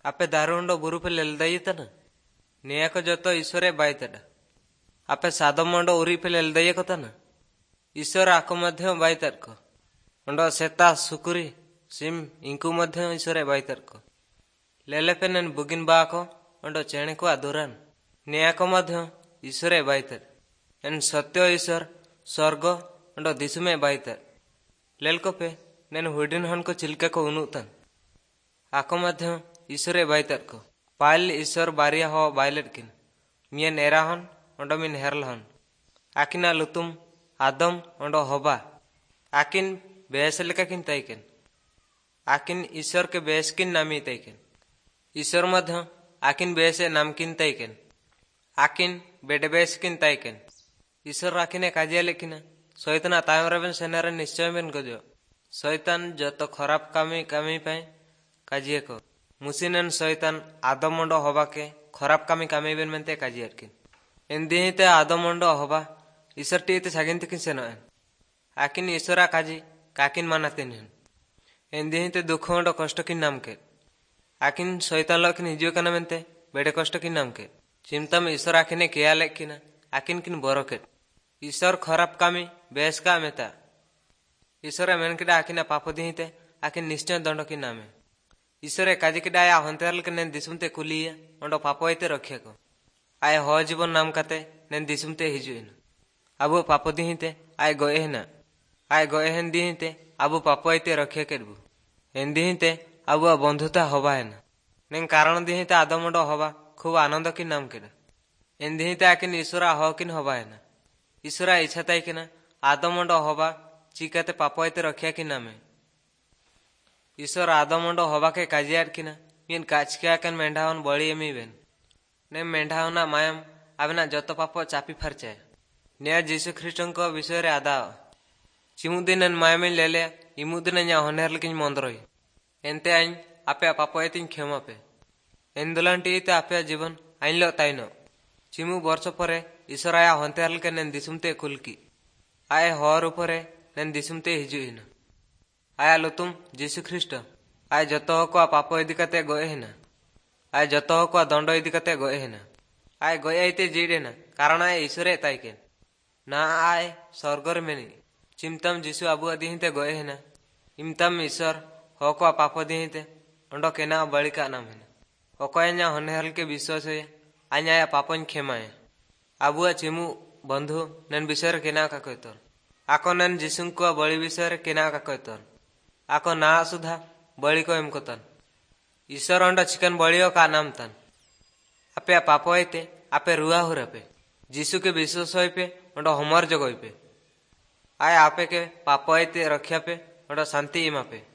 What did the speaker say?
आपे दारुंडो बुरु पे लेल दई तन निया को जतो ईश्वरे बाईतड आपे सादमंडो उरी पे लेल दई को तन ईश्वर आको मध्य बाईतर को अंडो सेता सुकुरी सिम इंकु मध्य ईश्वरे बाईतर को लेले पे नन बुगिन बाको अंडो चेणे को आदुरान निया को मध्य ईश्वरे बाईतर एन सत्य ईश्वर स्वर्ग अंडो दिसुमे बाईतर लेल को पे नन हुडिन हन को चिलके को उनुतन आको मध्य ईश्वरे बाईतर को पाइल ईश्वर बारिया हो बाइलेट किन मियन एरा हन अंडो मिन हेरल हन आकिना लुतुम आदम अंडो होबा आकिन बेस लेका किन तैकेन आकिन ईश्वर के बेस किन नामी तैकेन ईश्वर मध्य आकिन बेसे नाम किन तैकेन आकिन बेडे बेस किन तैकेन ईश्वर आकिने काजिया लेकिन शैतान तायमरबेन सेनारे निश्चय बेन गजो शैतान जतो खराब कामी कामी पाए काजिए को मुसिनन शैतान आदमंडो होबा के खराब कामी कामी बेन मेनते काजियर किन एंदिहिते आदमंडो होबा ईश्वर टीते सागिनते किन सेनोन आकिन ईश्वरा काजी काकिन मानाते निहन एंदिहिते दुखमंडो कष्ट किन नाम के आकिन शैतान लकिन हिजियो कना मेनते बेडे कष्ट किन नाम के चिंतम ईश्वर आकिने किया लेकिन आकिन किन बरोकेट ईश्वर खराब कामी बेस का मेता ईश्वर मेनकेडा आकिना पाप दिहिते आकिन निश्चय दंड किन नामे ईश्वर काजी केडा आया हंतेरल के नेन दिसुमते कुलिया अंडो पाप आइते रखे को आय हो जीवन नाम काते नेन दिसुमते हिजुइन अबु पाप दिहिते आय गोएहना आय गोएहन दिहिते अबु पाप आइते रखे केडबु एन दिहिते अबु बंधुता होबा हेना नेन कारण दिहिते आदमंडो होबा खूब आनंद किन नाम केडा एन दिहिते आकिन ईश्वरा हो किन होबा हेना ईश्वरा इच्छा ताई किना आदमंडो होबा चिकाते पाप आइते रखिया किन नामे ईश्वर आदमंडो होबा के काजियार किना मियन काचकिया कन मेंढावन बड़ी एमी बेन ने मेंढावना मायम आबना जतो पाप चापी फरचाय ने जीसु ख्रिस्टन को विषय रे आदा चिमुदिन मायम लेले इमुदिन न्या होनेरल किन मंदरोई एनते आइन आपे पाप आइतिन खेमा पे एंदुलांटी ते आपे जीवन आइन लो ताइनो चिमु वर्ष परे ईश्वर आया होंतेरल के नेन दिसुमते कुलकी आय होर उपरे नेन दिसुमते हिजुइन आया लुतुम जीसु ख्रिस्ट आय जतो को पाप इदी कते गोए हेना आय जतो को दंड इदी कते गोए हेना आय गोए आइते जीडेना कारण आय ईश्वरे ताइके ना आय स्वर्गर मेनी चिमतम जीसु अबु अदिहिते गोए हेना इमतम ईश्वर हो को पाप दिहिते अंडो केना बलिका नाम हेना ओकोयन्या होनेहल के विश्वास है आया पापन खेमाए अबुआ चिमु बंधु नन विषय केना का कहतोर आको नन जीसु को बलि विषय केना का कहतोर आको ना सुधा बलि को एम कोतन ईश्वर अंडा चिकन बलियो का नाम तन आपे पाप आइते आपे रुआ हुरपे जीसु के विश्वास होइपे अंडो हमर जगोइपे आय आपे के पाप आइते रखिया पे अंडो शांति इमापे